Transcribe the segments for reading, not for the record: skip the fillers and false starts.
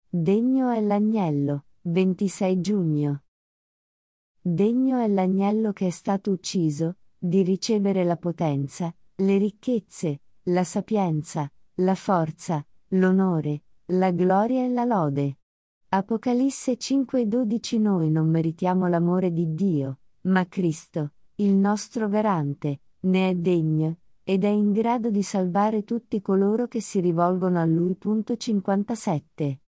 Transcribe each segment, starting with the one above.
Degno è l'agnello, 26 giugno. Degno è l'agnello che è stato ucciso, di ricevere la potenza, le ricchezze, la sapienza, la forza, l'onore, la gloria e la lode. Apocalisse 5:12. Noi non meritiamo l'amore di Dio, ma Cristo, il nostro garante, ne è degno, ed è in grado di salvare tutti coloro che si rivolgono a Lui. 57.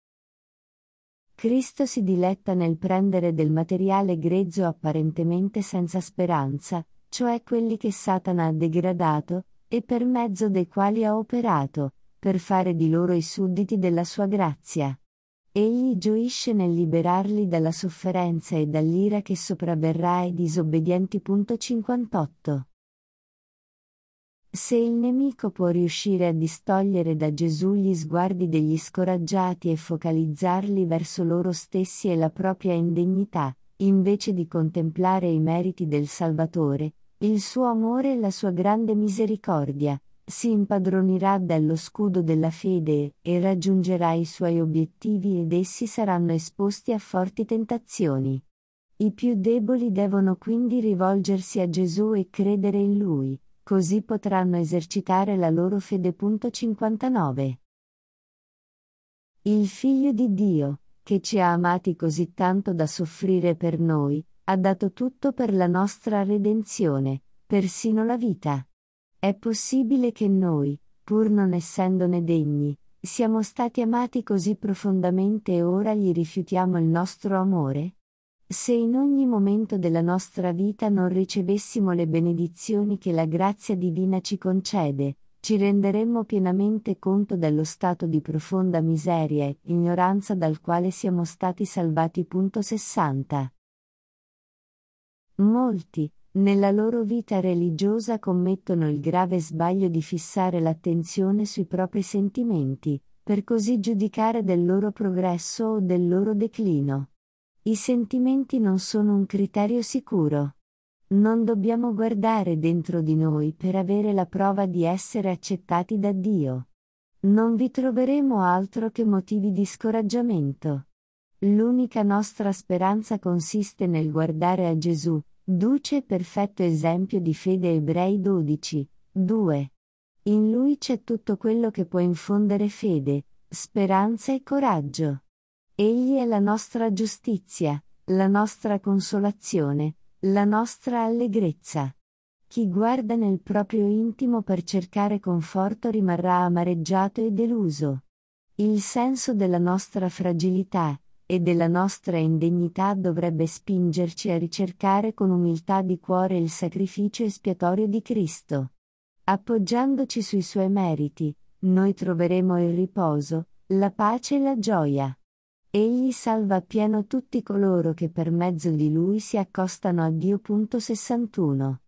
Cristo si diletta nel prendere del materiale grezzo apparentemente senza speranza, cioè quelli che Satana ha degradato, e per mezzo dei quali ha operato, per fare di loro i sudditi della sua grazia. Egli gioisce nel liberarli dalla sofferenza e dall'ira che sopravverrà ai disobbedienti. 58. Se il nemico può riuscire a distogliere da Gesù gli sguardi degli scoraggiati e focalizzarli verso loro stessi e la propria indegnità, invece di contemplare i meriti del Salvatore, il suo amore e la sua grande misericordia, si impadronirà dello scudo della fede e raggiungerà i suoi obiettivi ed essi saranno esposti a forti tentazioni. I più deboli devono quindi rivolgersi a Gesù e credere in Lui. Così potranno esercitare la loro fede. 59. Il Figlio di Dio, che ci ha amati così tanto da soffrire per noi, ha dato tutto per la nostra redenzione, persino la vita. È possibile che noi, pur non essendone degni, siamo stati amati così profondamente e ora gli rifiutiamo il nostro amore? Se in ogni momento della nostra vita non ricevessimo le benedizioni che la grazia divina ci concede, ci renderemmo pienamente conto dello stato di profonda miseria e ignoranza dal quale siamo stati salvati. 60. Molti, nella loro vita religiosa commettono il grave sbaglio di fissare l'attenzione sui propri sentimenti, per così giudicare del loro progresso o del loro declino. I sentimenti non sono un criterio sicuro. Non dobbiamo guardare dentro di noi per avere la prova di essere accettati da Dio. Non vi troveremo altro che motivi di scoraggiamento. L'unica nostra speranza consiste nel guardare a Gesù, duce e perfetto esempio di fede. Ebrei 12, 2. In Lui c'è tutto quello che può infondere fede, speranza e coraggio. Egli è la nostra giustizia, la nostra consolazione, la nostra allegrezza. Chi guarda nel proprio intimo per cercare conforto rimarrà amareggiato e deluso. Il senso della nostra fragilità e della nostra indegnità dovrebbe spingerci a ricercare con umiltà di cuore il sacrificio espiatorio di Cristo. Appoggiandoci sui suoi meriti, noi troveremo il riposo, la pace e la gioia. Egli salva appieno tutti coloro che per mezzo di Lui si accostano a Dio. 61.